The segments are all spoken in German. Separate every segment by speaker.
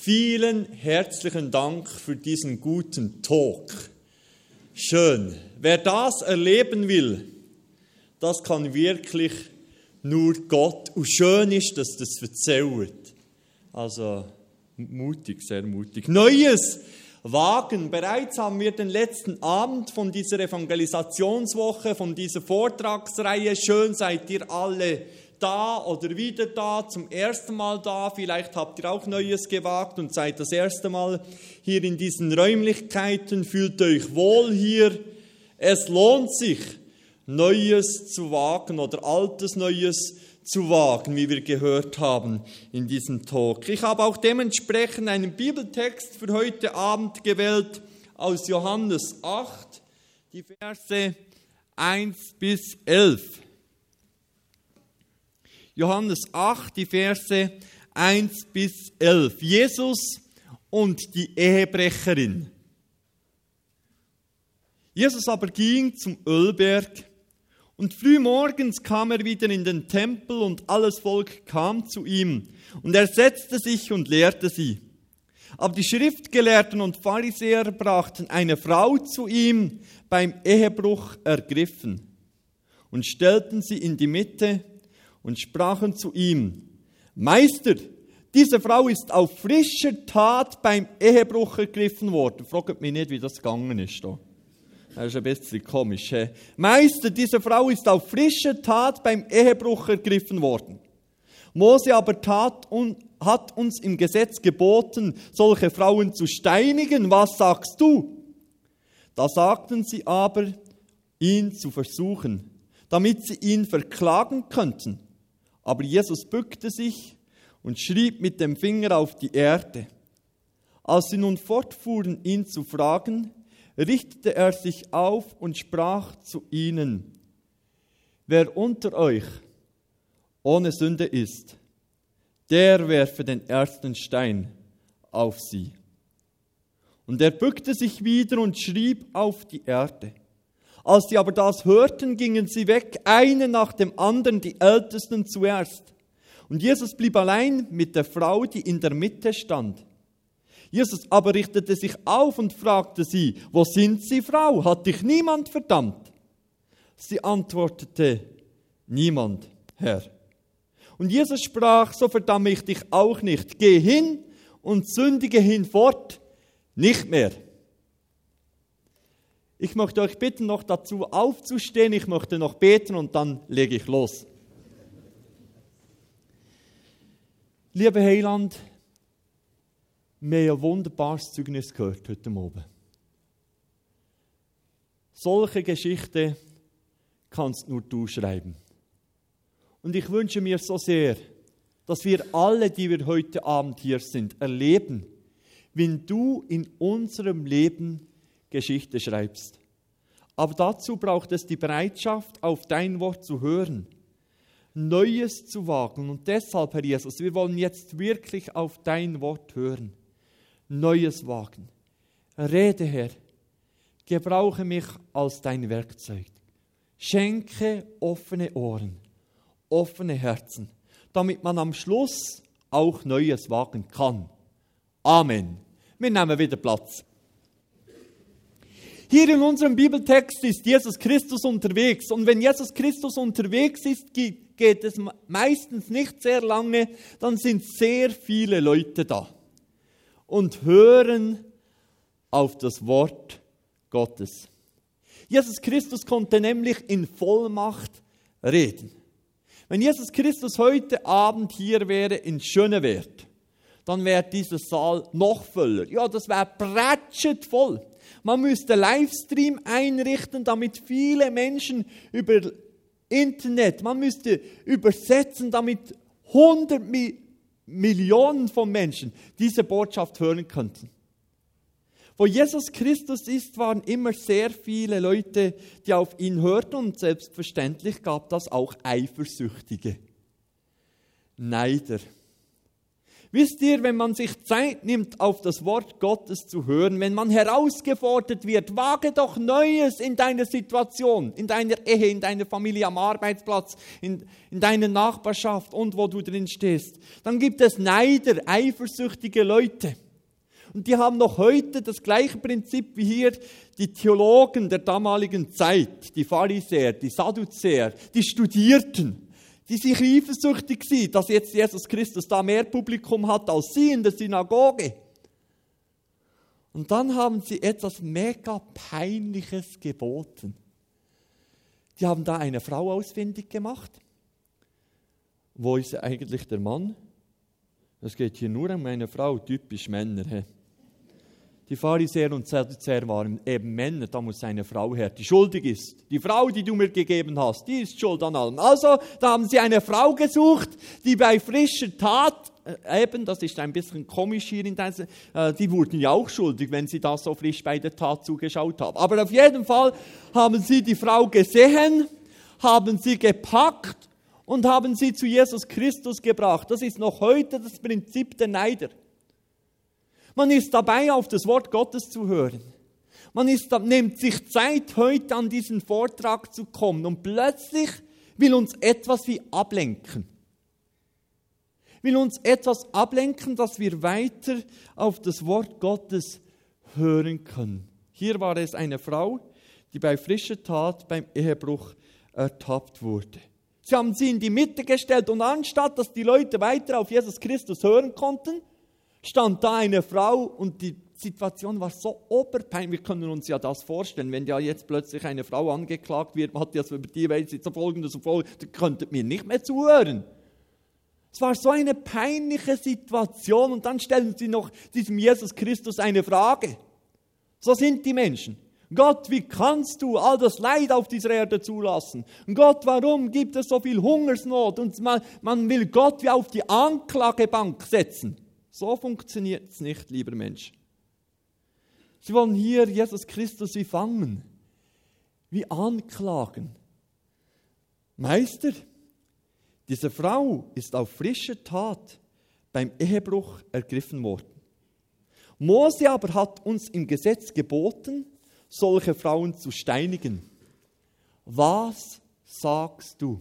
Speaker 1: Vielen herzlichen Dank für diesen guten Talk. Schön. Wer das erleben will, das kann wirklich nur Gott. Und schön ist, dass das erzählt. Also mutig, sehr mutig. Neues wagen. Bereits haben wir den letzten Abend von dieser Evangelisationswoche, von dieser Vortragsreihe. Schön seid ihr alle da oder wieder da, zum ersten Mal da. Vielleicht habt ihr auch Neues gewagt und seid das erste Mal hier in diesen Räumlichkeiten. Fühlt euch wohl hier. Es lohnt sich, Neues zu wagen oder Altes Neues zu wagen, wie wir gehört haben in diesem Talk. Ich habe auch dementsprechend einen Bibeltext für heute Abend gewählt aus Johannes 8, die Verse 1 bis 11. Johannes 8, die Verse 1 bis 11. Jesus und die Ehebrecherin. Jesus aber ging zum Ölberg und frühmorgens kam er wieder in den Tempel und alles Volk kam zu ihm und er setzte sich und lehrte sie. Aber die Schriftgelehrten und Pharisäer brachten eine Frau zu ihm beim Ehebruch ergriffen und stellten sie in die Mitte und sprachen zu ihm: Meister, diese Frau ist auf frischer Tat beim Ehebruch ergriffen worden. Fragt mich nicht, wie das gegangen ist. Das ist ein bisschen komisch. He? Meister, diese Frau ist auf frischer Tat beim Ehebruch ergriffen worden. Mose aber hat uns im Gesetz geboten, solche Frauen zu steinigen. Was sagst du? Da sagten sie aber, ihn zu versuchen, damit sie ihn verklagen könnten. Aber Jesus bückte sich und schrieb mit dem Finger auf die Erde. Als sie nun fortfuhren, ihn zu fragen, richtete er sich auf und sprach zu ihnen: Wer unter euch ohne Sünde ist, der werfe den ersten Stein auf sie. Und er bückte sich wieder und schrieb auf die Erde. Als sie aber das hörten, gingen sie weg, eine nach dem anderen, die Ältesten zuerst. Und Jesus blieb allein mit der Frau, die in der Mitte stand. Jesus aber richtete sich auf und fragte sie: Wo sind Sie, Frau? Hat dich niemand verdammt? Sie antwortete: Niemand, Herr. Und Jesus sprach: So verdamme ich dich auch nicht. Geh hin und sündige hinfort nicht mehr. Ich möchte euch bitten, noch dazu aufzustehen. Ich möchte noch beten und dann lege ich los. Lieber Heiland, wir haben ein wunderbares Zeugnis gehört heute Morgen. Solche Geschichten kannst nur du schreiben. Und ich wünsche mir so sehr, dass wir alle, die wir heute Abend hier sind, erleben, wenn du in unserem Leben Geschichte schreibst. Aber dazu braucht es die Bereitschaft, auf dein Wort zu hören, Neues zu wagen. Und deshalb, Herr Jesus, wir wollen jetzt wirklich auf dein Wort hören. Neues wagen. Rede, Herr. Gebrauche mich als dein Werkzeug. Schenke offene Ohren, offene Herzen, damit man am Schluss auch Neues wagen kann. Amen. Wir nehmen wieder Platz. Hier in unserem Bibeltext ist Jesus Christus unterwegs. Und wenn Jesus Christus unterwegs ist, geht es meistens nicht sehr lange, dann sind sehr viele Leute da und hören auf das Wort Gottes. Jesus Christus konnte nämlich in Vollmacht reden. Wenn Jesus Christus heute Abend hier wäre in Schönewert, dann wäre dieser Saal noch voller. Ja, das wäre prätschend voll. Man müsste Livestream einrichten, damit viele Menschen über Internet, man müsste übersetzen, damit 100 Millionen von Menschen diese Botschaft hören könnten. Wo Jesus Christus ist, waren immer sehr viele Leute, die auf ihn hörten, und selbstverständlich gab das auch Eifersüchtige, Neider. Wisst ihr, wenn man sich Zeit nimmt, auf das Wort Gottes zu hören, wenn man herausgefordert wird, wage doch Neues in deiner Situation, in deiner Ehe, in deiner Familie, am Arbeitsplatz, in deiner Nachbarschaft und wo du drin stehst, dann gibt es Neider, eifersüchtige Leute. Und die haben noch heute das gleiche Prinzip wie hier die Theologen der damaligen Zeit, die Pharisäer, die Sadduzäer, die Studierten, die sich eifersüchtig waren, dass jetzt Jesus Christus da mehr Publikum hat als sie in der Synagoge. Und dann haben sie etwas mega Peinliches geboten. Die haben da eine Frau ausfindig gemacht. Wo ist eigentlich der Mann? Es geht hier nur um eine Frau, typisch Männer. He? Die Pharisäer und Sadduzäer waren eben Männer, da muss eine Frau her, die schuldig ist. Die Frau, die du mir gegeben hast, die ist schuld an allem. Also, da haben sie eine Frau gesucht, die bei frischer Tat, eben, das ist ein bisschen komisch hier, die wurden ja auch schuldig, wenn sie da so frisch bei der Tat zugeschaut haben. Aber auf jeden Fall haben sie die Frau gesehen, haben sie gepackt und haben sie zu Jesus Christus gebracht. Das ist noch heute das Prinzip der Neider. Man ist dabei, auf das Wort Gottes zu hören. Nimmt sich Zeit, heute an diesen Vortrag zu kommen und plötzlich will uns etwas wie ablenken. Will uns etwas ablenken, dass wir weiter auf das Wort Gottes hören können. Hier war es eine Frau, die bei frischer Tat beim Ehebruch ertappt wurde. Sie haben sie in die Mitte gestellt und anstatt, dass die Leute weiter auf Jesus Christus hören konnten, stand da eine Frau und die Situation war so oberpeinlich. Wir können uns ja das vorstellen, wenn ja jetzt plötzlich eine Frau angeklagt wird, hat jetzt über die Welt so folgendes und folgendes, dann könntet mir nicht mehr zuhören. Es war so eine peinliche Situation und dann stellen sie noch diesem Jesus Christus eine Frage. So sind die Menschen. Gott, wie kannst du all das Leid auf dieser Erde zulassen? Gott, warum gibt es so viel Hungersnot? Und man will Gott wie auf die Anklagebank setzen. So funktioniert es nicht, lieber Mensch. Sie wollen hier Jesus Christus wie fangen, wie anklagen. Meister, diese Frau ist auf frische Tat beim Ehebruch ergriffen worden. Mose aber hat uns im Gesetz geboten, solche Frauen zu steinigen. Was sagst du?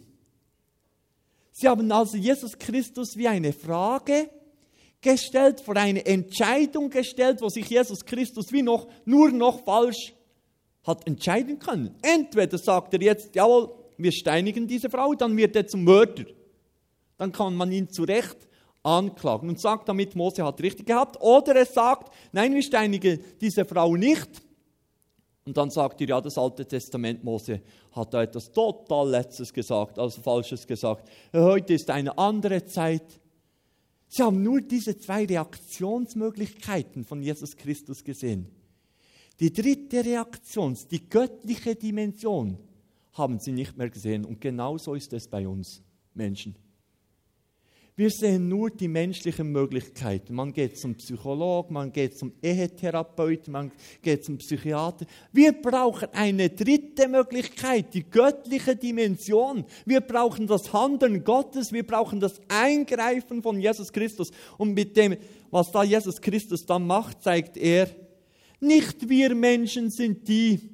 Speaker 1: Sie haben also Jesus Christus wie eine Frage gestellt, vor eine Entscheidung gestellt, wo sich Jesus Christus wie nur noch falsch hat entscheiden können. Entweder sagt er jetzt, jawohl, wir steinigen diese Frau, dann wird er zum Mörder. Dann kann man ihn zu Recht anklagen und sagt damit, Mose hat richtig gehabt. Oder er sagt, nein, wir steinigen diese Frau nicht. Und dann sagt er, ja, das Alte Testament, Mose hat da etwas total Letztes gesagt, also Falsches gesagt. Heute ist eine andere Zeit. Sie haben nur diese zwei Reaktionsmöglichkeiten von Jesus Christus gesehen. Die dritte Reaktion, die göttliche Dimension, haben sie nicht mehr gesehen. Und genauso ist es bei uns Menschen. Wir sehen nur die menschlichen Möglichkeiten. Man geht zum Psychologen, man geht zum Ehetherapeuten, man geht zum Psychiater. Wir brauchen eine dritte Möglichkeit, die göttliche Dimension. Wir brauchen das Handeln Gottes, wir brauchen das Eingreifen von Jesus Christus. Und mit dem, was da Jesus Christus dann macht, zeigt er, nicht wir Menschen sind die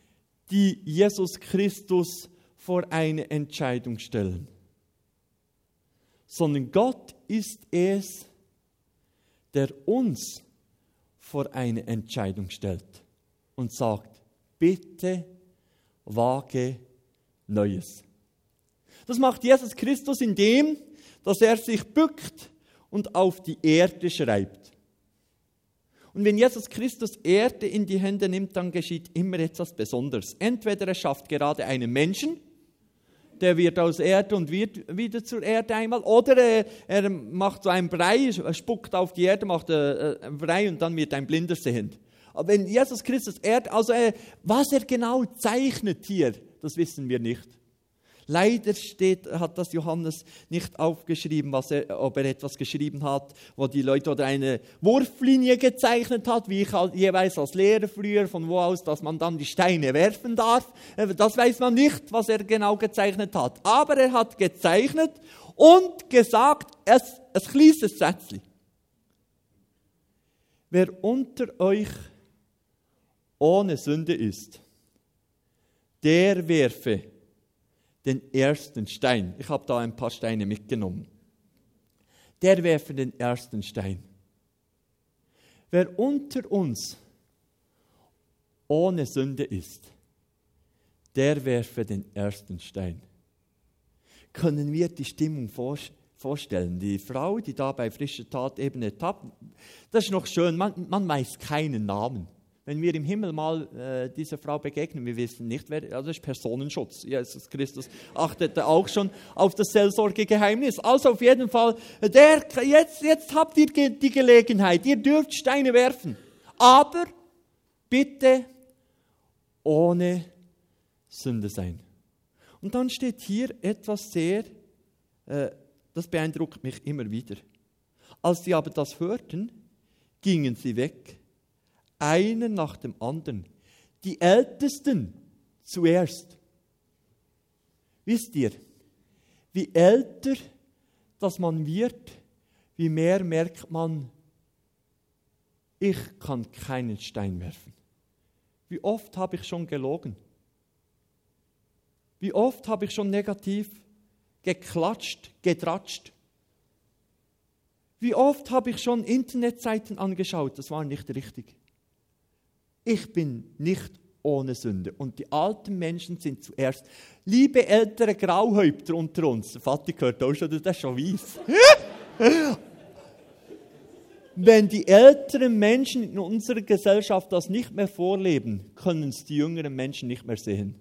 Speaker 1: Jesus Christus vor eine Entscheidung stellen, sondern Gott ist es, der uns vor eine Entscheidung stellt und sagt, bitte wage Neues. Das macht Jesus Christus indem, dass er sich bückt und auf die Erde schreibt. Und wenn Jesus Christus Erde in die Hände nimmt, dann geschieht immer etwas Besonderes. Entweder er schafft gerade einen Menschen, der wird aus Erde und wird wieder zur Erde einmal. Oder er macht so einen Brei, spuckt auf die Erde, macht einen Brei und dann wird ein Blinder sehend. Aber wenn Jesus Christus was er genau zeichnet hier, das wissen wir nicht. Leider hat das Johannes nicht aufgeschrieben, ob er etwas geschrieben hat, wo die Leute oder eine Wurflinie gezeichnet hat, wie ich jeweils als Lehrer früher, von wo aus, dass man dann die Steine werfen darf. Das weiß man nicht, was er genau gezeichnet hat. Aber er hat gezeichnet und gesagt, ein kleines Sätzchen. Wer unter euch ohne Sünde ist, der werfe den ersten Stein. Ich habe da ein paar Steine mitgenommen. Der werfe den ersten Stein. Wer unter uns ohne Sünde ist, der werfe den ersten Stein. Können wir die Stimmung vorstellen? Die Frau, die da bei Frische Tat eben ertappt, das ist noch schön, man weiß keinen Namen. Wenn wir im Himmel mal dieser Frau begegnen, wir wissen nicht, wer, also das ist Personenschutz. Jesus Christus achtete auch schon auf das Seelsorgegeheimnis. Also auf jeden Fall, jetzt habt ihr die Gelegenheit, ihr dürft Steine werfen, aber bitte ohne Sünde sein. Und dann steht hier etwas sehr, das beeindruckt mich immer wieder. Als sie aber das hörten, gingen sie weg, einer nach dem anderen. Die Ältesten zuerst. Wisst ihr, wie älter dass man wird, wie mehr merkt man, ich kann keinen Stein werfen. Wie oft habe ich schon gelogen? Wie oft habe ich schon negativ geklatscht, gedratscht? Wie oft habe ich schon Internetseiten angeschaut, das war nicht richtig. Ich bin nicht ohne Sünde. Und die alten Menschen sind zuerst. Liebe ältere Grauhäupter unter uns, der Vati gehört auch schon, das ist schon weiss. Wenn die älteren Menschen in unserer Gesellschaft das nicht mehr vorleben, können es die jüngeren Menschen nicht mehr sehen.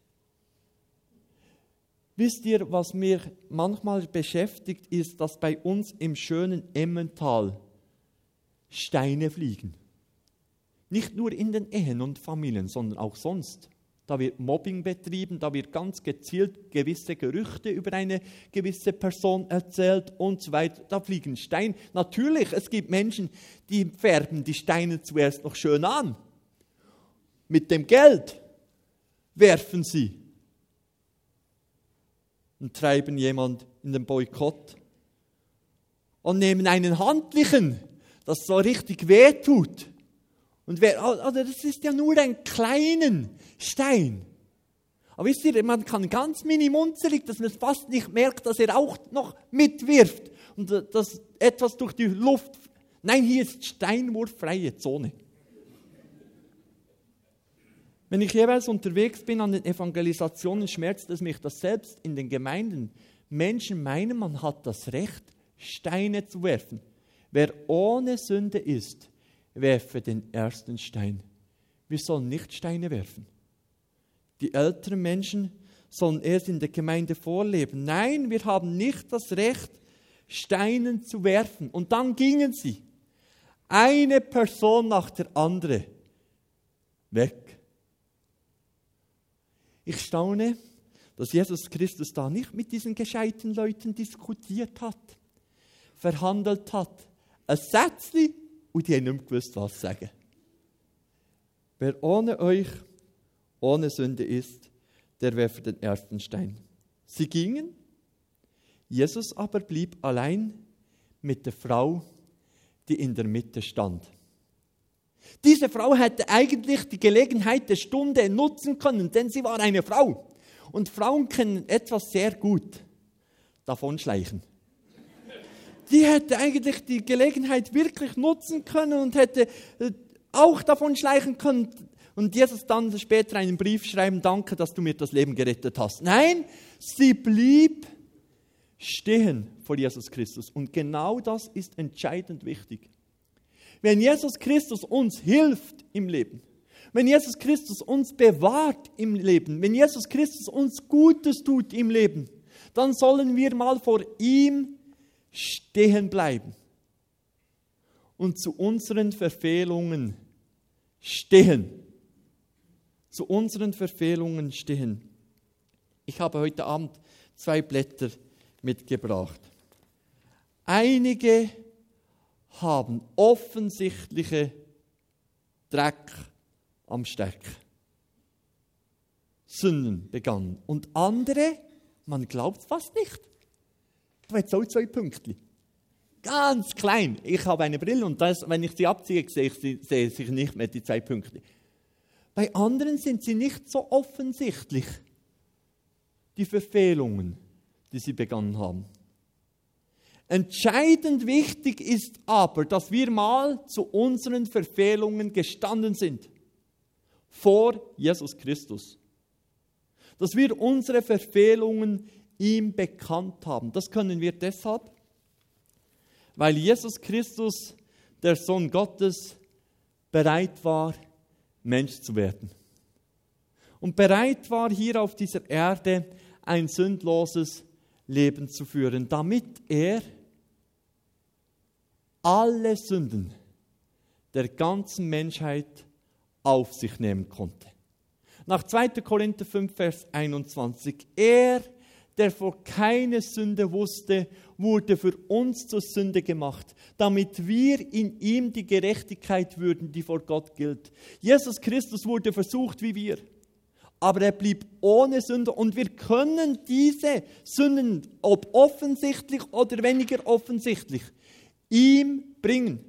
Speaker 1: Wisst ihr, was mich manchmal beschäftigt, ist, dass bei uns im schönen Emmental Steine fliegen. Nicht nur in den Ehen und Familien, sondern auch sonst. Da wird Mobbing betrieben, da wird ganz gezielt gewisse Gerüchte über eine gewisse Person erzählt und so weiter. Da fliegen Steine. Natürlich, es gibt Menschen, die färben die Steine zuerst noch schön an. Mit dem Geld werfen sie und treiben jemand in den Boykott und nehmen einen handlichen, das so richtig wehtut. Und das ist ja nur ein kleiner Stein. Aber wisst ihr, man kann ganz mini-munzelig, dass man es fast nicht merkt, dass er auch noch mitwirft. Und dass etwas durch die Luft. Nein, hier ist steinwurffreie Zone. Wenn ich jeweils unterwegs bin an den Evangelisationen, schmerzt es mich, dass selbst in den Gemeinden Menschen meinen, man hat das Recht, Steine zu werfen. Wer ohne Sünde ist, werfe den ersten Stein. Wir sollen nicht Steine werfen. Die älteren Menschen sollen erst in der Gemeinde vorleben. Nein, wir haben nicht das Recht, Steine zu werfen. Und dann gingen sie, eine Person nach der anderen, weg. Ich staune, dass Jesus Christus da nicht mit diesen gescheiten Leuten diskutiert hat, verhandelt hat. Ein Sätzchen, und die haben nicht mehr gewusst, was sagen. Wer ohne euch, ohne Sünde ist, der werfe den ersten Stein. Sie gingen, Jesus aber blieb allein mit der Frau, die in der Mitte stand. Diese Frau hätte eigentlich die Gelegenheit der Stunde nutzen können, denn sie war eine Frau. Und Frauen kennen etwas sehr gut: davonschleichen. Die hätte eigentlich die Gelegenheit wirklich nutzen können und hätte auch davon schleichen können. Und Jesus dann später einen Brief schreiben: Danke, dass du mir das Leben gerettet hast. Nein, sie blieb stehen vor Jesus Christus. Und genau das ist entscheidend wichtig. Wenn Jesus Christus uns hilft im Leben, wenn Jesus Christus uns bewahrt im Leben, wenn Jesus Christus uns Gutes tut im Leben, dann sollen wir mal vor ihm stehen bleiben und zu unseren Verfehlungen stehen. Zu unseren Verfehlungen stehen. Ich habe heute Abend 2 Blätter mitgebracht. Einige haben offensichtliche Dreck am Steck, Sünden begangen. Und andere, man glaubt es fast nicht. Da jetzt auch 2 Pünktchen. Ganz klein. Ich habe eine Brille und wenn ich sie abziehe, sehe ich nicht mehr die 2 Punkte. Bei anderen sind sie nicht so offensichtlich, die Verfehlungen, die sie begangen haben. Entscheidend wichtig ist aber, dass wir mal zu unseren Verfehlungen gestanden sind. Vor Jesus Christus. Dass wir unsere Verfehlungen ihm bekannt haben. Das können wir deshalb, weil Jesus Christus, der Sohn Gottes, bereit war, Mensch zu werden. Und bereit war, hier auf dieser Erde ein sündloses Leben zu führen, damit er alle Sünden der ganzen Menschheit auf sich nehmen konnte. Nach 2. Korinther 5, Vers 21. Er, der vor keine Sünde wusste, wurde für uns zur Sünde gemacht, damit wir in ihm die Gerechtigkeit würden, die vor Gott gilt. Jesus Christus wurde versucht wie wir, aber er blieb ohne Sünde und wir können diese Sünden, ob offensichtlich oder weniger offensichtlich, ihm bringen.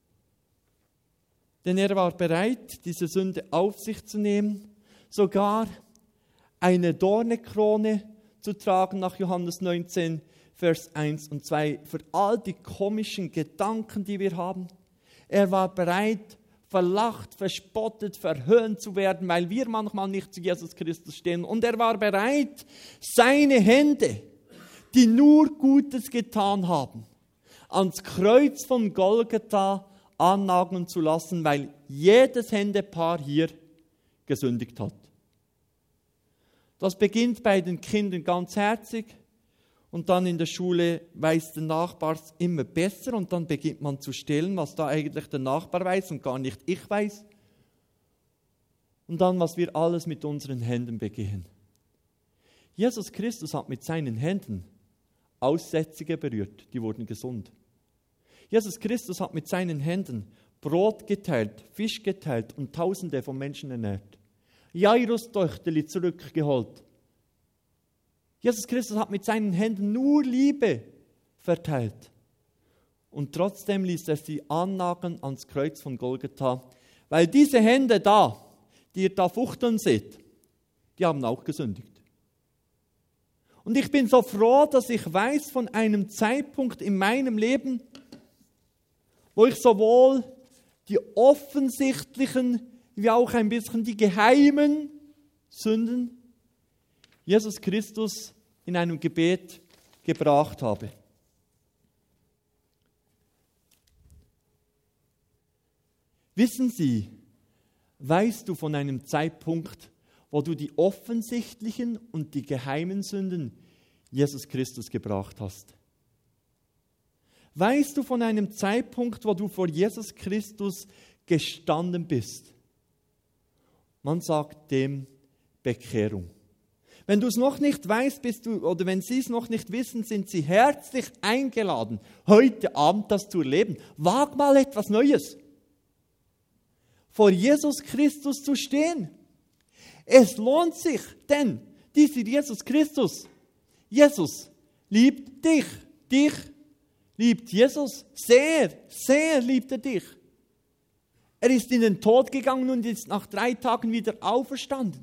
Speaker 1: Denn er war bereit, diese Sünde auf sich zu nehmen, sogar eine Dornenkrone zu tragen nach Johannes 19, Vers 1 und 2, für all die komischen Gedanken, die wir haben. Er war bereit, verlacht, verspottet, verhöhnt zu werden, weil wir manchmal nicht zu Jesus Christus stehen. Und er war bereit, seine Hände, die nur Gutes getan haben, ans Kreuz von Golgatha annageln zu lassen, weil jedes Händepaar hier gesündigt hat. Das beginnt bei den Kindern ganz herzig und dann in der Schule weiß der Nachbar es immer besser und dann beginnt man zu stellen, was da eigentlich der Nachbar weiß und gar nicht ich weiß. Und dann, was wir alles mit unseren Händen begehen. Jesus Christus hat mit seinen Händen Aussätzige berührt, die wurden gesund. Jesus Christus hat mit seinen Händen Brot geteilt, Fisch geteilt und Tausende von Menschen ernährt. Jairus Töchterli zurückgeholt. Jesus Christus hat mit seinen Händen nur Liebe verteilt. Und trotzdem ließ er sie annageln ans Kreuz von Golgatha. Weil diese Hände da, die ihr da fuchteln seht, die haben auch gesündigt. Und ich bin so froh, dass ich weiß von einem Zeitpunkt in meinem Leben, wo ich sowohl die offensichtlichen wie auch ein bisschen die geheimen Sünden Jesus Christus in einem Gebet gebracht habe. Wissen Sie, weißt du von einem Zeitpunkt, wo du die offensichtlichen und die geheimen Sünden Jesus Christus gebracht hast? Weißt du von einem Zeitpunkt, wo du vor Jesus Christus gestanden bist? Man sagt dem Bekehrung. Wenn du es noch nicht weißt, oder wenn Sie es noch nicht wissen, sind Sie herzlich eingeladen, heute Abend das zu erleben. Wag mal etwas Neues. Vor Jesus Christus zu stehen. Es lohnt sich, denn dieser Jesus Christus, Jesus liebt dich. Dich liebt Jesus sehr, sehr liebt er dich. Er ist in den Tod gegangen und ist nach 3 Tagen wieder auferstanden.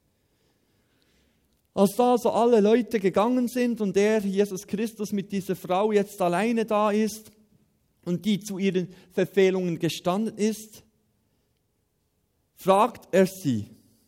Speaker 1: Als da so alle Leute gegangen sind und Jesus Christus, mit dieser Frau jetzt alleine da ist und die zu ihren Verfehlungen gestanden ist, fragt er sie.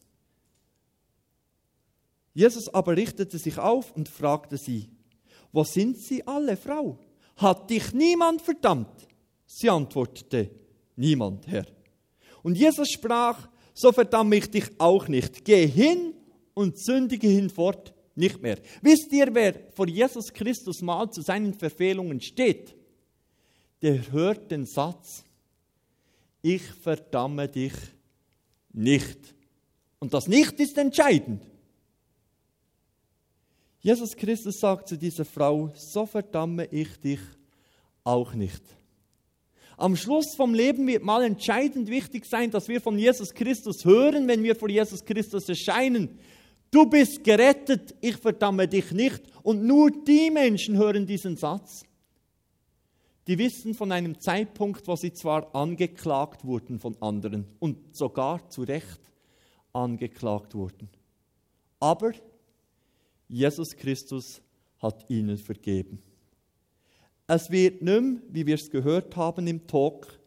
Speaker 1: Jesus aber richtete sich auf und fragte sie, wo sind sie alle, Frau? Hat dich niemand verdammt? Sie antwortete, niemand, Herr. Und Jesus sprach, so verdamme ich dich auch nicht. Geh hin und sündige hinfort nicht mehr. Wisst ihr, wer vor Jesus Christus mal zu seinen Verfehlungen steht? Der hört den Satz, ich verdamme dich nicht. Und das Nicht ist entscheidend. Jesus Christus sagt zu dieser Frau, so verdamme ich dich auch nicht. Am Schluss vom Leben wird mal entscheidend wichtig sein, dass wir von Jesus Christus hören, wenn wir vor Jesus Christus erscheinen. Du bist gerettet, ich verdamme dich nicht. Und nur die Menschen hören diesen Satz, die wissen von einem Zeitpunkt, wo sie zwar angeklagt wurden von anderen und sogar zu Recht angeklagt wurden. Aber Jesus Christus hat ihnen vergeben. Es wird nicht mehr, wie wir es gehört haben im Talk,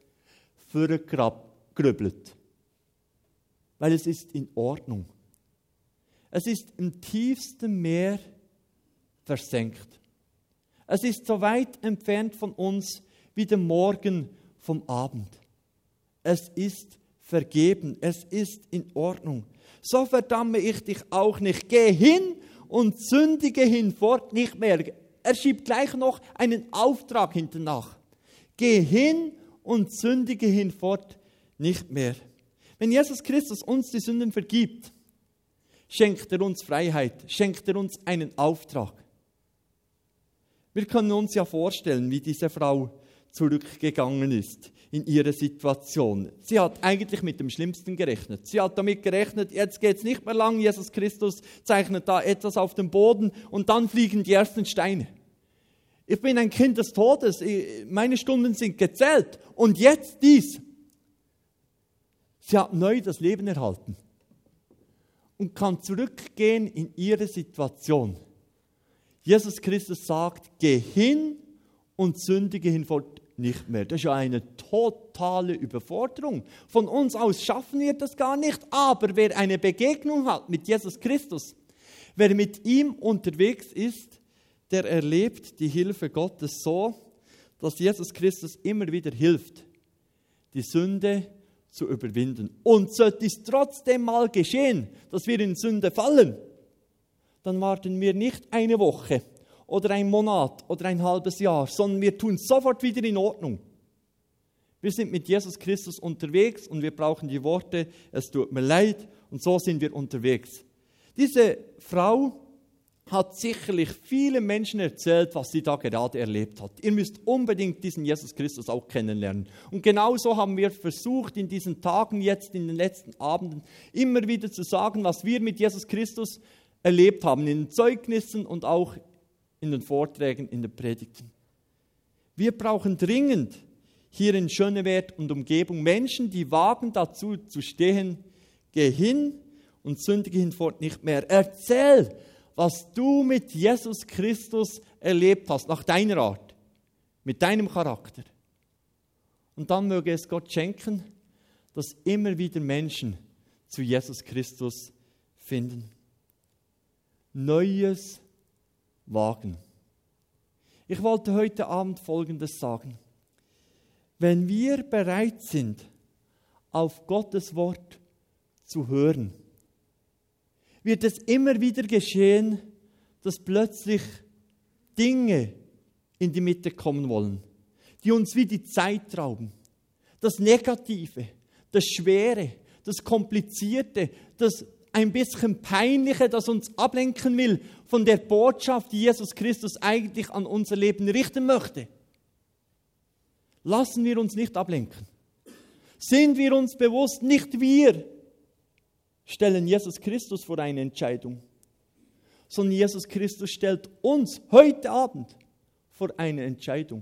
Speaker 1: vorgegrübelt. Weil es ist in Ordnung. Es ist im tiefsten Meer versenkt. Es ist so weit entfernt von uns wie der Morgen vom Abend. Es ist vergeben. Es ist in Ordnung. So verdamme ich dich auch nicht. Geh hin und sündige hinfort nicht mehr. Er schiebt gleich noch einen Auftrag hinternach. Geh hin und sündige hinfort nicht mehr. Wenn Jesus Christus uns die Sünden vergibt, schenkt er uns Freiheit, schenkt er uns einen Auftrag. Wir können uns ja vorstellen, wie diese Frau zurückgegangen ist in ihre Situation. Sie hat eigentlich mit dem Schlimmsten gerechnet. Sie hat damit gerechnet, jetzt geht es nicht mehr lang, Jesus Christus zeichnet da etwas auf dem Boden und dann fliegen die ersten Steine. Ich bin ein Kind des Todes, meine Stunden sind gezählt und jetzt dies. Sie hat neu das Leben erhalten und kann zurückgehen in ihre Situation. Jesus Christus sagt, geh hin und sündige hinfort nicht mehr. Das ist ja eine totale Überforderung. Von uns aus schaffen wir das gar nicht, aber wer eine Begegnung hat mit Jesus Christus, wer mit ihm unterwegs ist, der erlebt die Hilfe Gottes so, dass Jesus Christus immer wieder hilft, die Sünde zu überwinden. Und sollte es trotzdem mal geschehen, dass wir in Sünde fallen, dann warten wir nicht eine Woche oder einen Monat oder ein halbes Jahr, sondern wir tun es sofort wieder in Ordnung. Wir sind mit Jesus Christus unterwegs und wir brauchen die Worte, es tut mir leid, und so sind wir unterwegs. Diese Frau hat sicherlich viele Menschen erzählt, was sie da gerade erlebt hat. Ihr müsst unbedingt diesen Jesus Christus auch kennenlernen. Und genauso haben wir versucht, in diesen Tagen jetzt, in den letzten Abenden, immer wieder zu sagen, was wir mit Jesus Christus erlebt haben, in den Zeugnissen und auch in den Vorträgen, in den Predigten. Wir brauchen dringend hier in Schönewerd und Umgebung Menschen, die wagen dazu zu stehen, geh hin und sündige hinfort nicht mehr. Erzähl, was du mit Jesus Christus erlebt hast, nach deiner Art, mit deinem Charakter. Und dann möge es Gott schenken, dass immer wieder Menschen zu Jesus Christus finden. Neues wagen. Ich wollte heute Abend Folgendes sagen. Wenn wir bereit sind, auf Gottes Wort zu hören, wird es immer wieder geschehen, dass plötzlich Dinge in die Mitte kommen wollen, die uns wie die Zeit rauben. Das Negative, das Schwere, das Komplizierte, das ein bisschen Peinliche, das uns ablenken will von der Botschaft, die Jesus Christus eigentlich an unser Leben richten möchte. Lassen wir uns nicht ablenken. Sind wir uns bewusst, nicht wir stellen Jesus Christus vor eine Entscheidung, sondern Jesus Christus stellt uns heute Abend vor eine Entscheidung.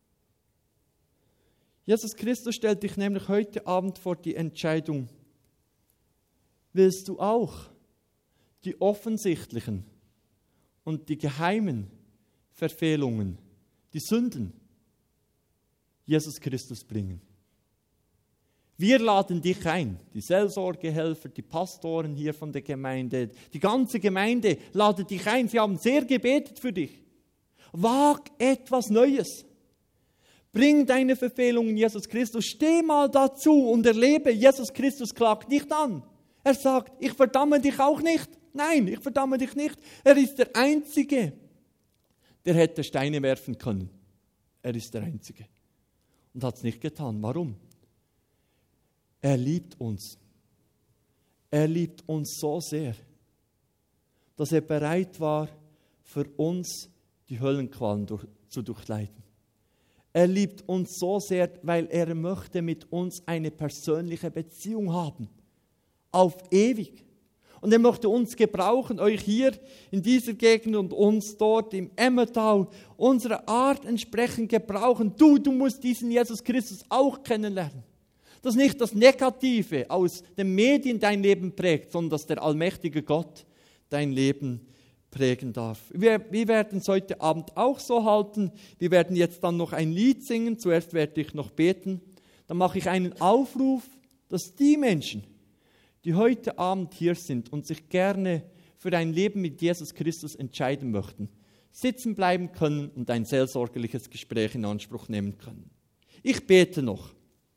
Speaker 1: Jesus Christus stellt dich nämlich heute Abend vor die Entscheidung: Willst du auch die offensichtlichen und die geheimen Verfehlungen, die Sünden, Jesus Christus bringen? Wir laden dich ein, die Seelsorgehelfer, die Pastoren hier von der Gemeinde, die ganze Gemeinde ladet dich ein. Sie haben sehr gebetet für dich. Wag etwas Neues. Bring deine Verfehlungen Jesus Christus. Steh mal dazu und erlebe, Jesus Christus klagt nicht an. Er sagt, ich verdamme dich auch nicht. Nein, ich verdamme dich nicht. Er ist der Einzige, der hätte Steine werfen können. Er ist der Einzige. Und hat es nicht getan. Warum? Er liebt uns. Er liebt uns so sehr, dass er bereit war, für uns die Höllenqualen zu durchleiden. Er liebt uns so sehr, weil er möchte mit uns eine persönliche Beziehung haben. Auf ewig. Und er möchte uns gebrauchen, euch hier in dieser Gegend und uns dort im Emmental, unserer Art entsprechend gebrauchen. Du musst diesen Jesus Christus auch kennenlernen. Dass nicht das Negative aus den Medien dein Leben prägt, sondern dass der allmächtige Gott dein Leben prägen darf. Wir werden es heute Abend auch so halten. Wir werden jetzt dann noch ein Lied singen. Zuerst werde ich noch beten. Dann mache ich einen Aufruf, dass die Menschen, die heute Abend hier sind und sich gerne für ein Leben mit Jesus Christus entscheiden möchten, sitzen bleiben können und ein seelsorgerliches Gespräch in Anspruch nehmen können. Ich bete noch.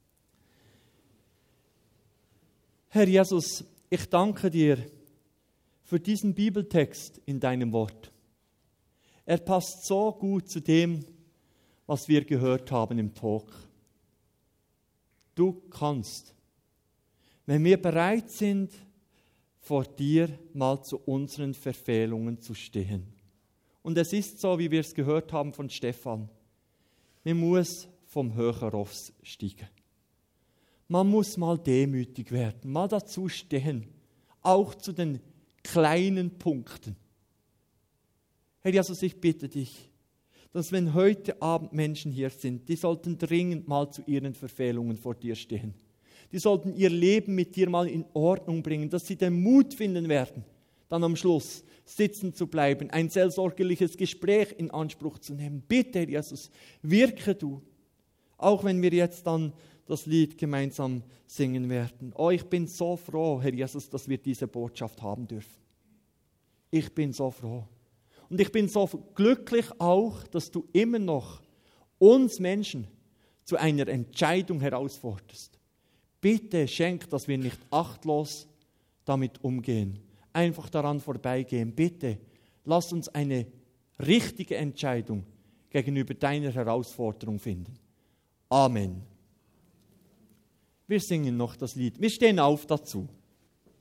Speaker 1: Herr Jesus, ich danke dir für diesen Bibeltext in deinem Wort. Er passt so gut zu dem, was wir gehört haben im Talk. Du kannst, wenn wir bereit sind, vor dir mal zu unseren Verfehlungen zu stehen. Und es ist so, wie wir es gehört haben von Stefan. Man muss vom Höher aufsteigen. Man muss mal demütig werden, mal dazu stehen, auch zu den kleinen Punkten. Herr Jesus, ich bitte dich, dass wenn heute Abend Menschen hier sind, die sollten dringend mal zu ihren Verfehlungen vor dir stehen. Die sollten ihr Leben mit dir mal in Ordnung bringen, dass sie den Mut finden werden, dann am Schluss sitzen zu bleiben, ein seelsorgerliches Gespräch in Anspruch zu nehmen. Bitte, Herr Jesus, wirke du, auch wenn wir jetzt dann das Lied gemeinsam singen werden. Oh, ich bin so froh, Herr Jesus, dass wir diese Botschaft haben dürfen. Ich bin so froh. Und ich bin so glücklich auch, dass du immer noch uns Menschen zu einer Entscheidung herausforderst. Bitte schenk, dass wir nicht achtlos damit umgehen, einfach daran vorbeigehen. Bitte lass uns eine richtige Entscheidung gegenüber deiner Herausforderung finden. Amen. Wir singen noch das Lied. Wir stehen auf dazu.